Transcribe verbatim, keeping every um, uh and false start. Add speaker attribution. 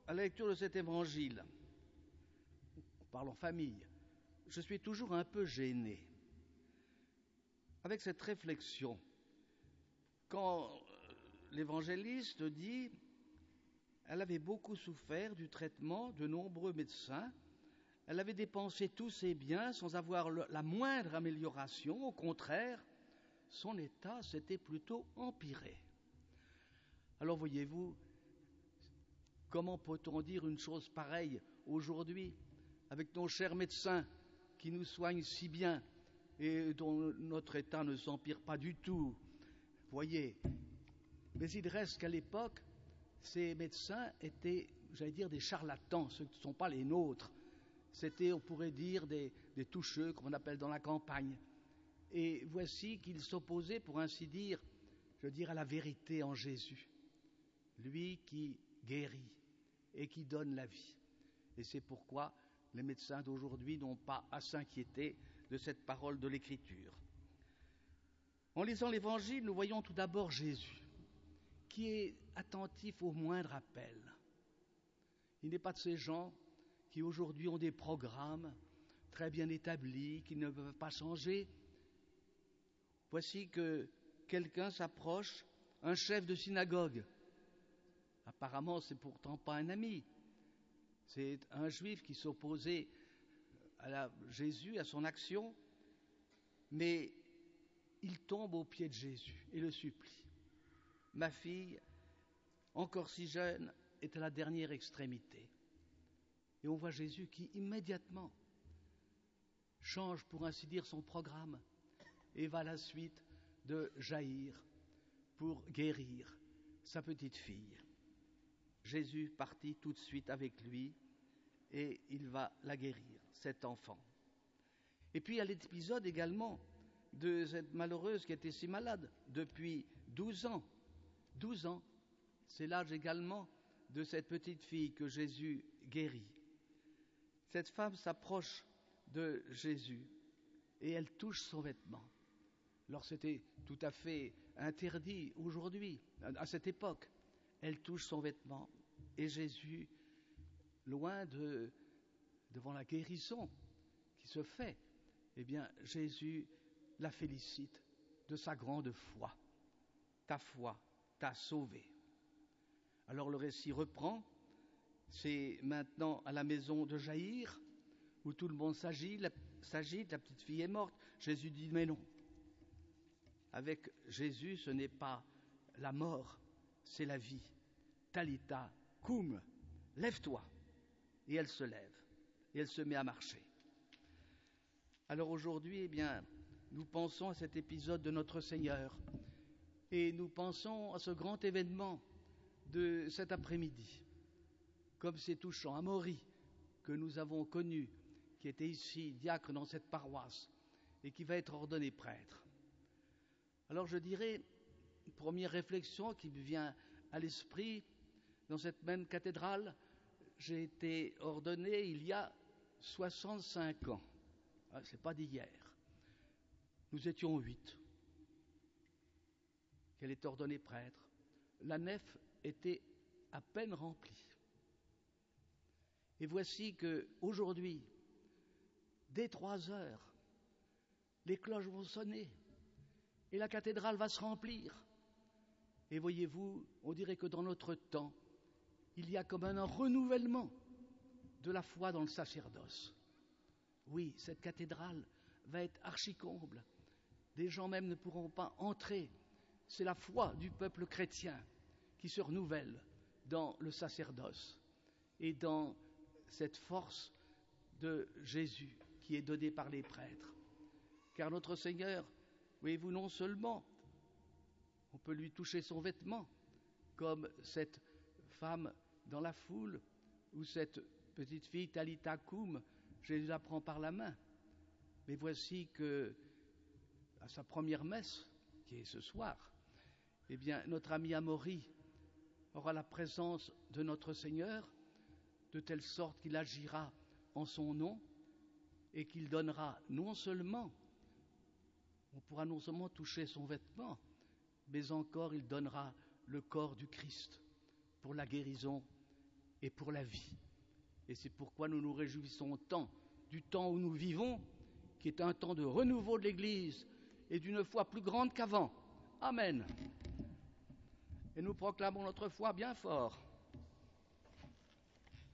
Speaker 1: à la lecture de cet évangile, on parle en famille, je suis toujours un peu gêné avec cette réflexion. Quand l'évangéliste dit « Elle avait beaucoup souffert du traitement de nombreux médecins, elle avait dépensé tous ses biens sans avoir le, la moindre amélioration, au contraire, son état s'était plutôt empiré. » Alors voyez-vous, comment peut-on dire une chose pareille aujourd'hui avec nos chers médecins qui nous soignent si bien et dont notre état ne s'empire pas du tout? Voyez, mais il reste qu'à l'époque, ces médecins étaient, j'allais dire, des charlatans, ceux qui ne sont pas les nôtres. C'était, on pourrait dire, des, des toucheux, comme on appelle dans la campagne. Et voici qu'ils s'opposaient, pour ainsi dire, je veux dire, à la vérité en Jésus. Lui qui guérit et qui donne la vie. Et c'est pourquoi les médecins d'aujourd'hui n'ont pas à s'inquiéter de cette parole de l'Écriture. En lisant l'Évangile, nous voyons tout d'abord Jésus, qui est attentif au moindre appel. Il n'est pas de ces gens qui aujourd'hui ont des programmes très bien établis, qui ne peuvent pas changer. Voici que quelqu'un s'approche, un chef de synagogue. Apparemment, c'est pourtant pas un ami. C'est un juif qui s'opposait à la, Jésus, à son action, mais il tombe aux pieds de Jésus et le supplie. Ma fille, encore si jeune, est à la dernière extrémité. Et on voit Jésus qui, immédiatement, change, pour ainsi dire, son programme et va à la suite de Jaïr pour guérir sa petite fille. Jésus partit tout de suite avec lui et il va la guérir, cet enfant. Et puis il y a l'épisode également de cette malheureuse qui était si malade depuis douze ans. douze ans, c'est l'âge également de cette petite fille que Jésus guérit. Cette femme s'approche de Jésus et elle touche son vêtement. Alors c'était tout à fait interdit aujourd'hui, à cette époque. Elle touche son vêtement et Jésus, loin de, devant la guérison qui se fait, eh bien Jésus la félicite de sa grande foi. Ta foi t'a sauvée. Alors le récit reprend. C'est maintenant à la maison de Jaïr, où tout le monde s'agite, la, s'agite, la petite fille est morte. Jésus dit, mais non. Avec Jésus, ce n'est pas la mort, c'est la vie. Talita, koum, lève-toi. Et elle se lève, et elle se met à marcher. Alors aujourd'hui, eh bien, nous pensons à cet épisode de notre Seigneur, et nous pensons à ce grand événement de cet après-midi. Comme c'est touchant, Amaury, que nous avons connu, qui était ici diacre dans cette paroisse et qui va être ordonné prêtre. Alors je dirais, une première réflexion qui me vient à l'esprit, dans cette même cathédrale, j'ai été ordonné il y a soixante-cinq ans. Ah, c'est pas d'hier. Nous étions huit. Qu'elle est ordonnée prêtre. La nef était à peine remplie. Et voici qu'aujourd'hui, dès trois heures, les cloches vont sonner et la cathédrale va se remplir. Et voyez-vous, on dirait que dans notre temps, il y a comme un renouvellement de la foi dans le sacerdoce. Oui, cette cathédrale va être archi-comble. Des gens même ne pourront pas entrer. C'est la foi du peuple chrétien qui se renouvelle dans le sacerdoce et dans cette force de Jésus qui est donnée par les prêtres. Car notre Seigneur, voyez-vous, non seulement on peut lui toucher son vêtement, comme cette femme dans la foule, ou cette petite fille Talita koum, Jésus la prend par la main. Mais voici que, à sa première messe, qui est ce soir, eh bien, notre ami Amaury aura la présence de notre Seigneur, de telle sorte qu'il agira en son nom et qu'il donnera non seulement, on pourra non seulement toucher son vêtement, mais encore il donnera le corps du Christ pour la guérison et pour la vie. Et c'est pourquoi nous nous réjouissons tant du temps où nous vivons, qui est un temps de renouveau de l'Église et d'une foi plus grande qu'avant. Amen. Et nous proclamons notre foi bien fort.